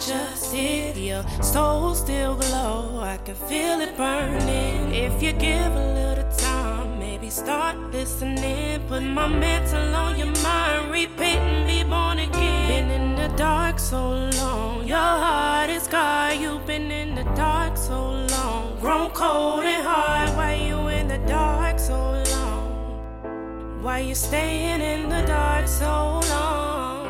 adjust it. Your soul still glow, I can feel it burning. If you give a little time, maybe start listening. Put my mental on your mind, repent and be born again. Been in the dark so long, your heart is scarred. You've been in the dark so long, grown cold and hard. Why you in the dark so long? Why you staying in the dark so long?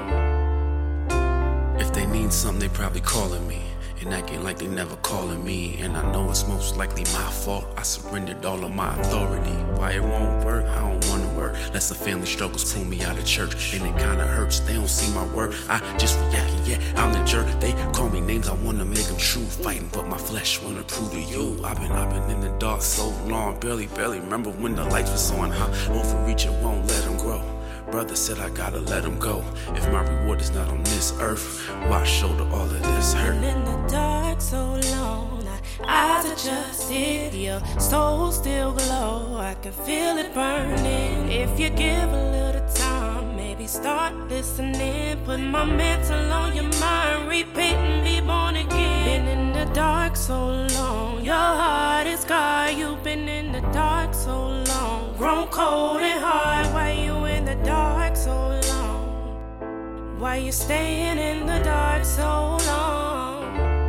If they need something, they probably calling me and acting like they never calling me. And I know it's most likely my fault. I surrendered all of my authority. Why it won't work, I don't wanna work. Less the family struggles pull me out of church, and it kinda hurts, they don't see my work. I just react, yeah, I'm the jerk. They call me names, I wanna make them true. Fighting, but my flesh wanna prove to you. I've been in the dark so long, barely remember when the lights was on, Overreaching won't let them grow. Brother said I gotta let him go. If my reward is not on this earth, why shoulder all of this hurt? Been in the dark so long, eyes adjusted, your soul still glow, I can feel it burning. If you give a little time, maybe start listening. Put my mental on your mind, repent and be born again. Been in the dark so long, your heart is scarred. You've been in the dark so long, grown cold and hard. Why you in the dark so long? Why you staying in the dark so long?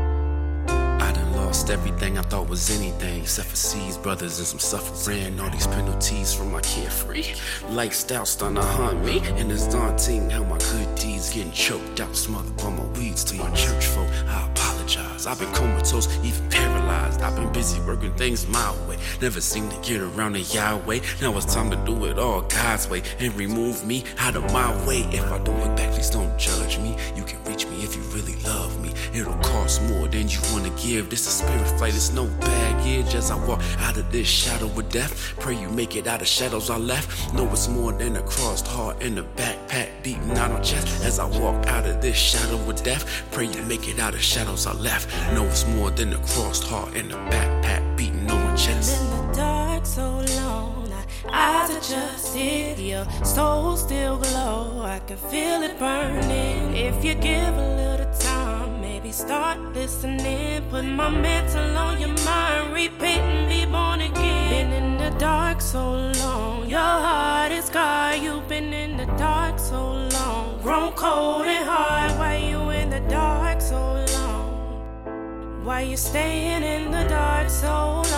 Lost everything I thought was anything, except for C's brothers and some suffering. All these penalties from my carefree lifestyle starting to haunt me, and it's daunting how my good deeds getting choked out, smothered by my weeds. To my church folk, I apologize. I've been comatose, even paralyzed. I've been busy working things my way, never seem to get around to Yahweh. Now it's time to do it all God's way and remove me out of my way. If I do it back, please don't judge me. You can reach me if you really love me. It'll cost more than you wanna give. This is spirit flight, it's no baggage. As I walk out of this shadow of death, pray you make it out of shadows I left. Know it's more than a crossed heart and a backpack beating out on chest. As I walk out of this shadow of death, pray you make it out of shadows I left. Know it's more than a crossed heart and a backpack beating on my chest. Been in the dark so long, eyes adjusted, your soul still glow, I can feel it burning. If you give a little time, maybe start listening. Put my mental on your mind, repent and be born again. Been in the dark so long, your heart is scarred. You've been in the dark so long, grown cold and hard. Why you in the dark so long? Why you staying in the dark so long?